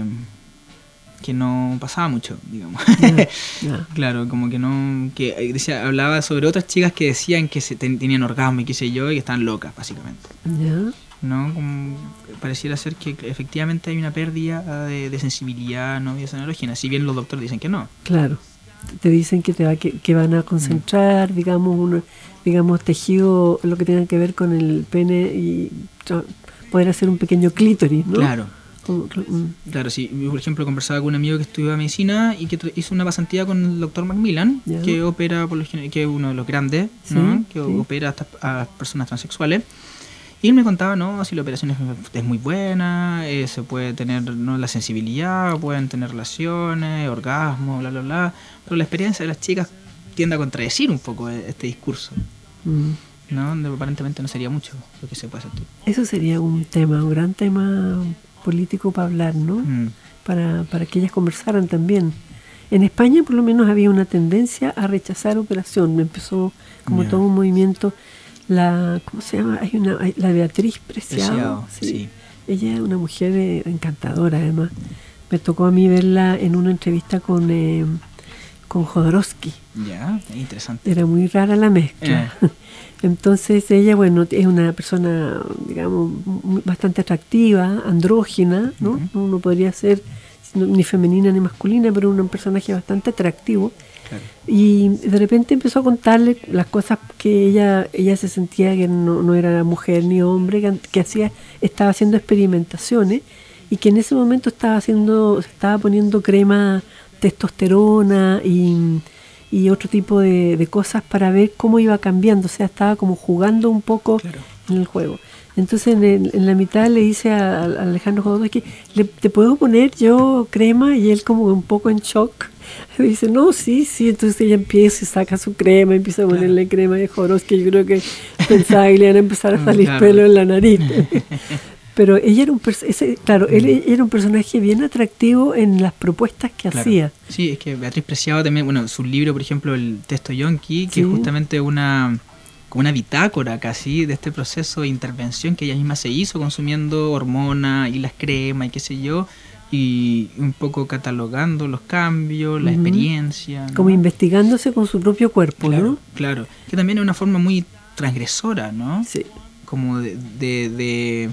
que no pasaba mucho, digamos. Ya, ya. Claro, como que no, que eh, decía, hablaba sobre otras chicas que decían que se ten- tenían orgasmo y qué sé yo, y que estaban locas, básicamente. Ya. ¿No? Como pareciera ser que efectivamente hay una pérdida de, de sensibilidad no vía erógena, si bien los doctores dicen que no. Claro, te dicen que te va, que, que van a concentrar, digamos, un digamos tejido, lo que tenga que ver con el pene y tra- poder hacer un pequeño clítoris, ¿no? Claro. Como cl- mm, Claro, sí. Yo, por ejemplo, conversaba con un amigo que estudiaba medicina y que tra- hizo una pasantía con el doctor Macmillan, Ya. que opera, por lo general, que es uno de los grandes, ¿no? Sí, Que sí. opera a, estas- a las personas transexuales. Y él me contaba, no, si la operación es, es muy buena, eh, se puede tener, ¿no?, la sensibilidad, pueden tener relaciones, orgasmo, bla, bla, bla. Pero la experiencia de las chicas tiende a contradecir un poco este discurso, mm. ¿no? Donde aparentemente no sería mucho lo que se puede sentir. Eso sería un tema, un gran tema político para hablar, ¿no? Mm. Para, para que ellas conversaran también. En España por lo menos había una tendencia a rechazar operación, empezó como Ya. todo un movimiento. La, ¿cómo se llama? Hay una, hay- la Beatriz Preciado, Preciado, sí. sí. Ella es una mujer eh, encantadora, además. Me tocó a mí verla en una entrevista con, eh, con Jodorowsky. Ya, interesante. Era muy rara la mezcla. Eh. Entonces ella, bueno, es una persona, digamos, muy- bastante atractiva, andrógina, ¿no? Ujú. No podría ser ni femenina ni masculina, pero un personaje bastante atractivo. Claro. Y de repente empezó a contarle las cosas que ella ella se sentía que no, no era mujer ni hombre, que, que hacía estaba haciendo experimentaciones y que en ese momento estaba haciendo estaba poniendo crema testosterona y, y otro tipo de, de cosas para ver cómo iba cambiando, o sea, estaba como jugando un poco Claro. en el juego. Entonces en, el- en la mitad le dice a, a Alejandro Jodorowsky, ¿le, ¿te puedo poner yo crema? Y él como un poco en shock. Le dice, no, sí, sí. Entonces ella empieza y saca su crema, empieza a ponerle crema de Jodorowsky. Yo creo que pensaba que le iban a empezar a salir Claro. pelo en la nariz. Pero ella era un, pers- ese, claro, él era un personaje bien atractivo en las propuestas que Claro. hacía. Sí, es que Beatriz Preciado también, bueno, su libro, por ejemplo, El Texto Yonki, que Sí. es justamente una como una bitácora casi de este proceso de intervención que ella misma se hizo consumiendo hormonas y las cremas y qué sé yo, y un poco catalogando los cambios, la Ujú. experiencia. ¿no? Como investigándose con su propio cuerpo, Claro, ¿no? claro. Que también es una forma muy transgresora, ¿no? Sí. Como de, de, de,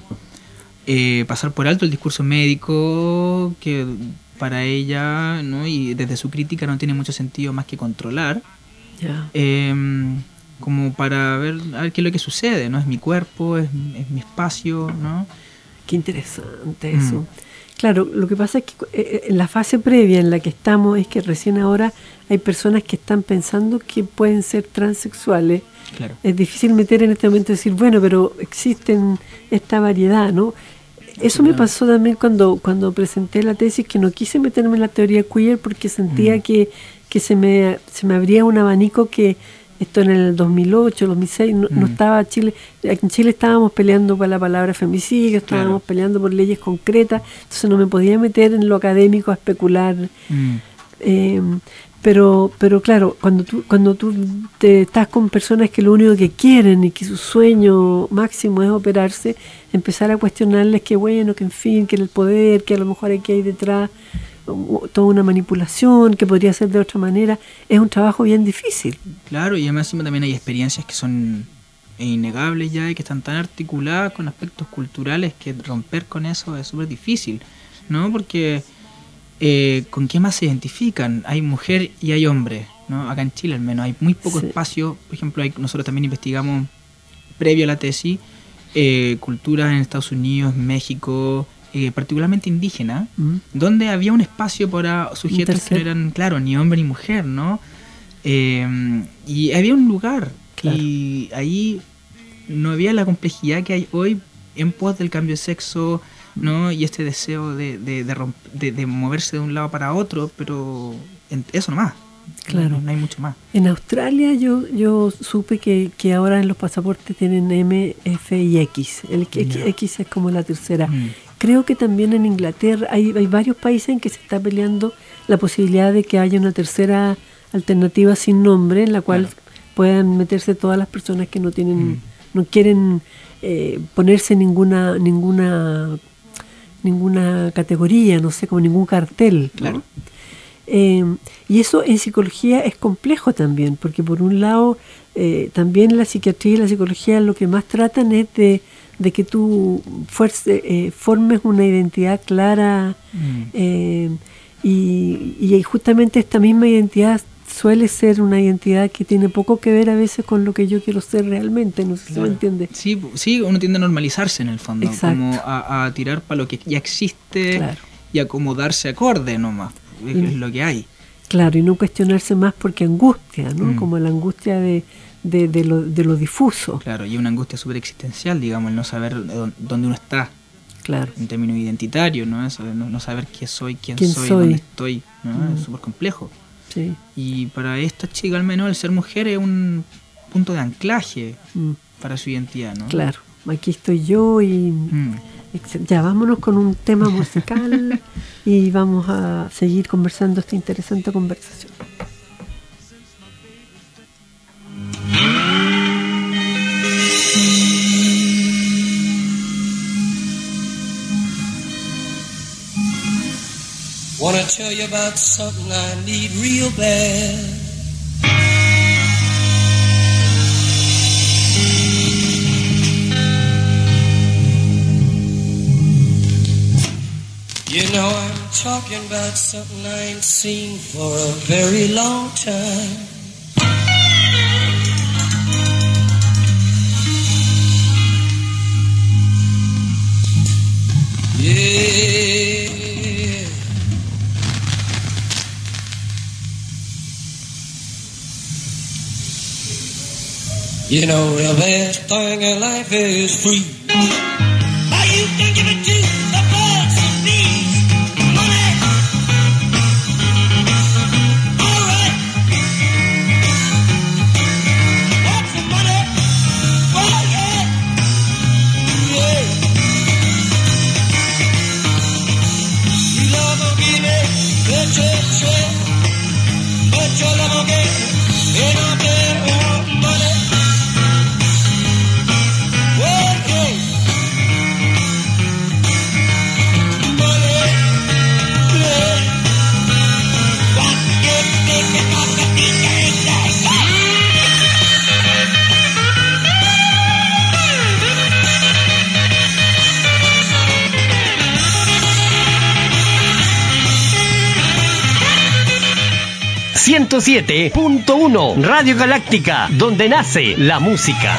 eh, pasar por alto el discurso médico que para ella, ¿no? Y desde su crítica no tiene mucho sentido más que controlar, Ya. eh, como para ver, a ver qué es lo que sucede, ¿no? Es mi cuerpo, es, es mi espacio, ¿no? Qué interesante Mm. eso. Claro, lo que pasa es que eh, en la fase previa en la que estamos es que recién ahora hay personas que están pensando que pueden ser transexuales. Claro. Es difícil meter en este momento y decir, bueno, pero existen esta variedad, ¿no? Eso me Claro. pasó también cuando, cuando presenté la tesis, que no quise meterme en la teoría queer porque sentía Mm. que, que se me se me abría un abanico que esto en el dos mil ocho, dos mil seis, no, no Mm. estaba Chile, en Chile estábamos peleando por la palabra femicidio, estábamos Claro. peleando por leyes concretas, entonces no me podía meter en lo académico a especular. Mm. Eh, pero pero claro, cuando tú cuando tú te estás con personas que lo único que quieren y que su sueño máximo es operarse, empezar a cuestionarles que bueno, que en fin, que el poder, que a lo mejor aquí hay detrás u- toda una manipulación, que podría ser de otra manera, es un trabajo bien difícil. Claro, y además encima también hay experiencias que son innegables ya y que están tan articuladas con aspectos culturales que romper con eso es súper difícil, ¿no? Porque eh, ¿con qué más se identifican? Hay mujer y hay hombre, ¿no? Acá en Chile al menos hay muy poco Sí. espacio. Por ejemplo, hay, nosotros también investigamos, previo a la tesis, eh, culturas en Estados Unidos, México, eh, particularmente indígena, ¿Mm? donde había un espacio para sujetos que no tercero. eran, claro, ni hombre ni mujer, ¿no? Eh, y había un lugar, Claro. y ahí no había la complejidad que hay hoy en pos del cambio de sexo, ¿no? Y este deseo de, de, de, romp- de- de moverse de un lado para otro, pero en- eso nomás. Claro. No, no hay mucho más. En Australia yo yo supe que, que ahora en los pasaportes tienen M, F y X. El que- Ya. X es como la tercera. Mm. Creo que también en Inglaterra hay, hay varios países en que se está peleando la posibilidad de que haya una tercera alternativa sin nombre en la cual Claro. puedan meterse todas las personas que no tienen, Mm. no quieren eh, ponerse ninguna ninguna ninguna categoría, no sé, como ningún cartel, ¿no? Claro. Eh, y eso en psicología es complejo también, porque por un lado eh, también la psiquiatría y la psicología lo que más tratan es de, de que tú fuerce, eh, formes una identidad clara Mm. eh, y, y justamente esta misma identidad suele ser una identidad que tiene poco que ver a veces con lo que yo quiero ser realmente, no sé si Claro. me entiende. Sí, pu- sí, uno tiende a normalizarse en el fondo, Exacto. como a, a tirar para lo que ya existe Claro. y acomodarse acorde nomás, es, Y- es lo que hay. Claro, y no cuestionarse más porque angustia, ¿no? Mm. Como la angustia de, de, de, lo, de lo difuso. Claro, y una angustia súper existencial, digamos, el no saber dó- dónde uno está Claro. en términos identitarios, ¿no? Eso de no, no saber qué soy, quién, ¿Quién soy, soy? dónde estoy, ¿no? Mm. Es súper complejo. Sí. Y para esta chica, al menos, el ser mujer es un punto de anclaje Mm, para su identidad, ¿no? claro. Aquí estoy yo y... Mm. Excel- Ya, vámonos con un tema musical y vamos a seguir conversando esta interesante conversación. Wanna tell you about something I need real bad. You know I'm talking about something I ain't seen for a very long time. Yeah. You know the best thing in life is free. Are you thinking it too? The birds and bees, money. All right. What's the money? Oh yeah, yeah. You love will give me the church, but your love will get it on there, money. ciento siete punto uno Radio Galáctica, donde nace la música.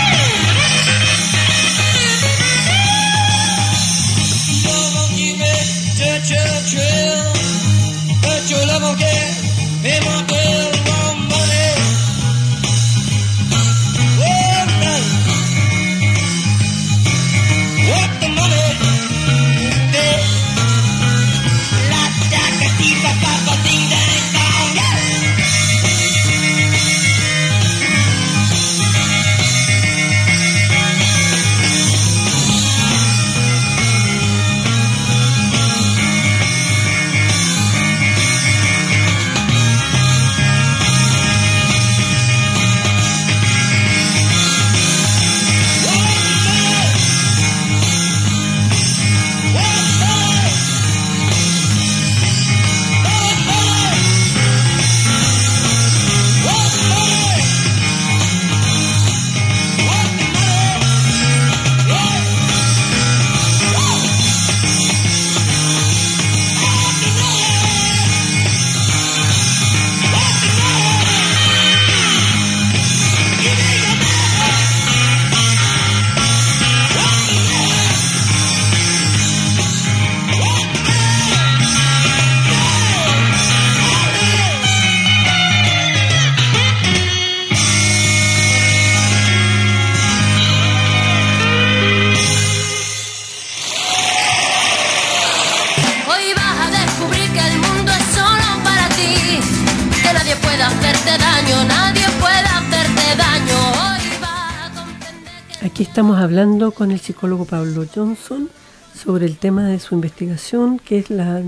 Aquí estamos hablando con el psicólogo Pablo Johnson sobre el tema de su investigación, que es la,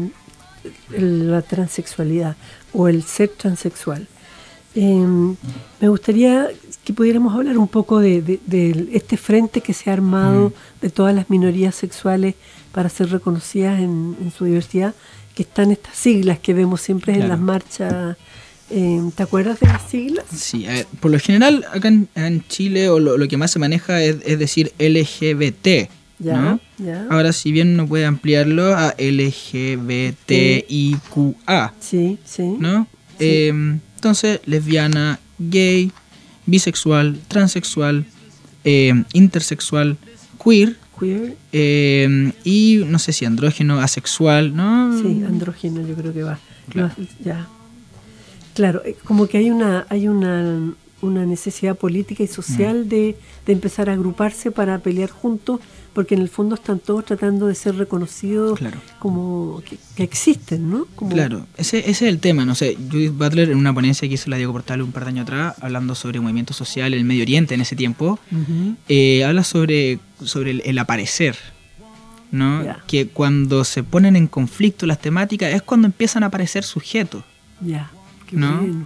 la transexualidad o el ser transexual. Eh, me gustaría que pudiéramos hablar un poco de, de, de este frente que se ha armado mm. de todas las minorías sexuales para ser reconocidas en, en su diversidad, que están estas siglas que vemos siempre claro. en las marchas. Eh, ¿Te acuerdas de las siglas? Sí, a ver, por lo general acá en, en Chile o lo, lo que más se maneja es, es decir L G B T, ya, ¿no? ya. Ahora si bien uno puede ampliarlo a L G B T I Q A, sí, sí, ¿no? Sí. Eh, entonces, lesbiana, gay, bisexual, transexual, eh, intersexual, queer, queer. Eh, y no sé si andrógeno, asexual, ¿no? Sí, andrógeno yo creo que va. Claro. No, ya. Claro, como que hay una hay una, una necesidad política y social mm. de, de empezar a agruparse para pelear juntos, porque en el fondo están todos tratando de ser reconocidos claro. como que, que existen, ¿no? Como... Claro, ese, ese es el tema, no sé, Judith Butler en una ponencia que hizo la Diego Portal un par de años atrás, hablando sobre movimiento social en el Medio Oriente en ese tiempo, uh-huh. eh, habla sobre, sobre el, el aparecer, ¿no? Yeah. Que cuando se ponen en conflicto las temáticas es cuando empiezan a aparecer sujetos. Ya. Yeah. ¿No? Bien.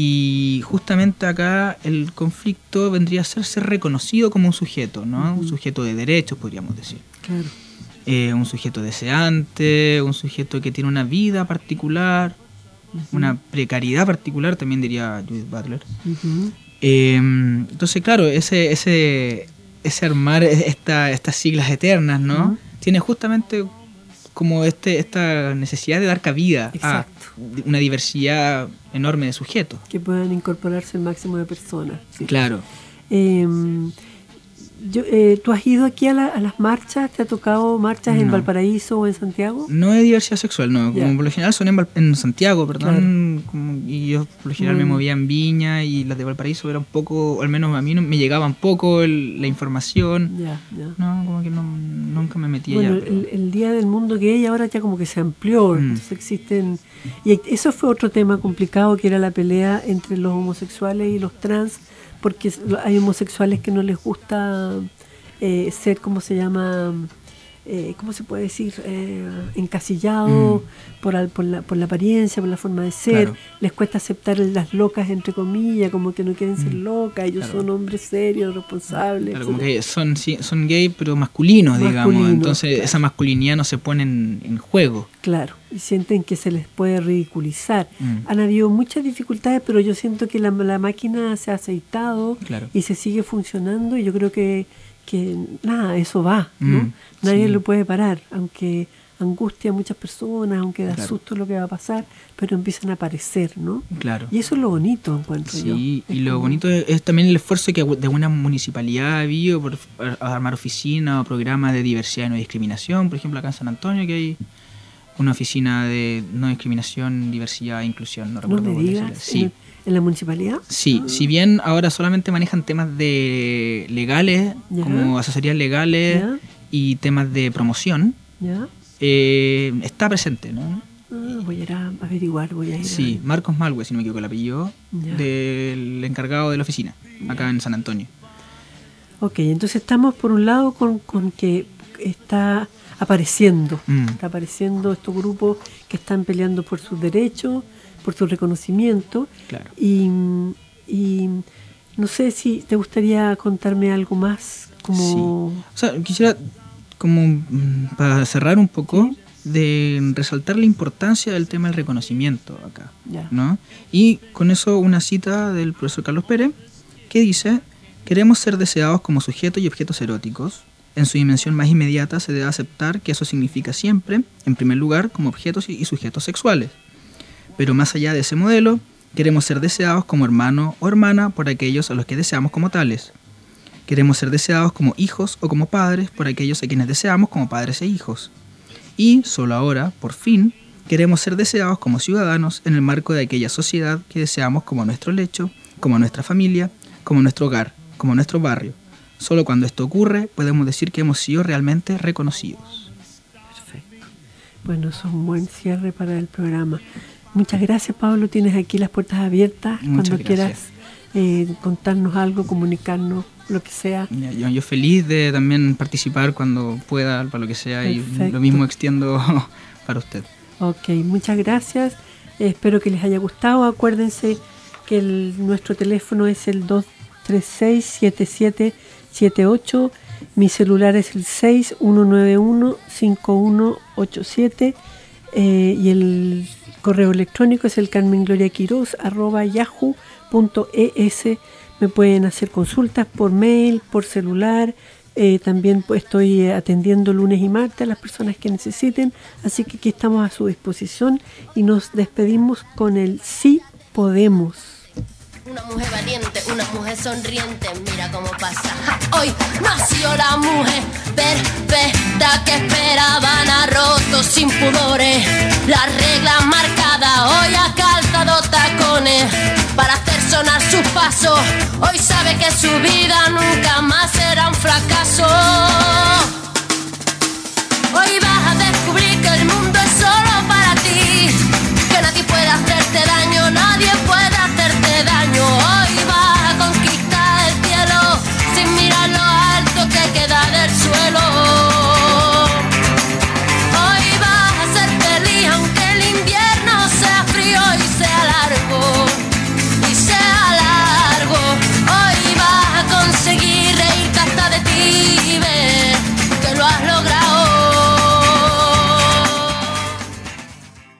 Y justamente acá el conflicto vendría a ser ser reconocido como un sujeto, ¿no? Uh-huh. Un sujeto de derechos, podríamos decir. Claro. eh, un sujeto deseante, un sujeto que tiene una vida particular, uh-huh. una precariedad particular, también diría Judith Butler. Uh-huh. Eh, entonces, claro, ese ese ese armar esta, estas siglas eternas, ¿no? Uh-huh. Tiene justamente como este esta necesidad de dar cabida Exacto. a una diversidad enorme de sujetos. Que puedan incorporarse el máximo de personas. ¿Sí? Claro. Eh, yo, eh, ¿Tú has ido aquí a, la, a las marchas? ¿Te ha tocado marchas no. en Valparaíso o en Santiago? No de diversidad sexual, no. Ya. Como por lo general son en, Val- en Santiago, perdón. Claro. Como, y yo por lo general bueno. me movía en Viña y las de Valparaíso eran un poco, o al menos a mí no, me llegaba un poco el, la información. Ya, ya. No, como que no, nunca me metía bueno, allá. Pero... el, el Día del Mundo Gay ahora ya como que se amplió. Mm. Entonces existen... Y eso fue otro tema complicado, que era la pelea entre los homosexuales y los trans, porque hay homosexuales que no les gusta eh, ser, ¿cómo se llama? Eh, ¿Cómo se puede decir? Eh, encasillado mm. por, al, por, la, por la apariencia, por la forma de ser. Claro. Les cuesta aceptar las locas, entre comillas, como que no quieren mm. ser locas. Ellos claro. son hombres serios, responsables. Claro, como que son, son gay, pero masculinos, Masculino, digamos. Entonces claro. esa masculinidad no se pone en, en juego. Claro, y sienten que se les puede ridiculizar. Mm. Han habido muchas dificultades, pero yo siento que la, la máquina se ha aceitado claro. y se sigue funcionando, y yo creo que, que nada, eso va, ¿no? Mm, Nadie sí. lo puede parar, aunque angustia a muchas personas, aunque da claro. susto lo que va a pasar, pero empiezan a aparecer, ¿no? Claro. Y eso es lo bonito, encuentro sí, yo. Sí, y es lo como... bonito es, es también el esfuerzo que de una municipalidad ha habido por armar oficinas o programas de diversidad y no discriminación. Por ejemplo, acá en San Antonio, que hay una oficina de no discriminación, diversidad e inclusión. No, recuerdo ¿No me digas? Sí. ¿En, ¿En la municipalidad? Sí, ah. si bien ahora solamente manejan temas de legales, ¿Ya? como asesorías legales ¿Ya? y temas de promoción, ¿Ya? eh, está presente, ¿no? Ah, voy a ir a averiguar, voy a ir Sí, a... Marcos Malwe, si no me equivoco el apellido, Ya. del encargado de la oficina, acá Ya. en San Antonio. Ok, entonces estamos por un lado con, con que está apareciendo, Mm. está apareciendo estos grupos que están peleando por sus derechos, por su reconocimiento. Claro. Y, y no sé si te gustaría contarme algo más, como... Sí. O sea, quisiera, como mm, para cerrar un poco, ¿Sí? de resaltar la importancia del tema del reconocimiento acá, Ya. ¿no? Y con eso una cita del profesor Carlos Pérez, que dice: queremos ser deseados como sujetos y objetos eróticos. En su dimensión más inmediata se debe aceptar que eso significa siempre, en primer lugar, como objetos y sujetos sexuales. Pero más allá de ese modelo, queremos ser deseados como hermano o hermana por aquellos a los que deseamos como tales. Queremos ser deseados como hijos o como padres por aquellos a quienes deseamos como padres e hijos. Y, solo ahora, por fin, queremos ser deseados como ciudadanos en el marco de aquella sociedad que deseamos como nuestro lecho, como nuestra familia, como nuestro hogar, como nuestro barrio. Solo cuando esto ocurre podemos decir que hemos sido realmente reconocidos. Perfecto. Bueno, eso es un buen cierre para el programa. Muchas gracias, Pablo. Tienes aquí las puertas abiertas. Muchas cuando gracias. quieras eh, contarnos algo, comunicarnos, lo que sea. Yo, yo feliz de también participar cuando pueda, para lo que sea. Perfecto. Y lo mismo extiendo para usted. Ok, muchas gracias. Eh, espero que les haya gustado. Acuérdense que el, nuestro teléfono es el dos tres seis, siete siete siete ocho. Mi celular es el seis uno nueve uno, cinco uno ocho siete. Eh, y el correo electrónico es el carmengloriaquiroz arroba yahoo punto es. Me pueden hacer consultas por mail, por celular. Eh, también pues, estoy atendiendo lunes y martes a las personas que necesiten. Así que aquí estamos a su disposición y nos despedimos con el sí podemos. Una mujer valiente, una mujer sonriente, mira cómo pasa. ¡Ja! Hoy nació la mujer perfecta que esperaban, ha roto sin pudores las reglas marcadas. Hoy ha calzado tacones para hacer sonar sus pasos. Hoy sabe que su vida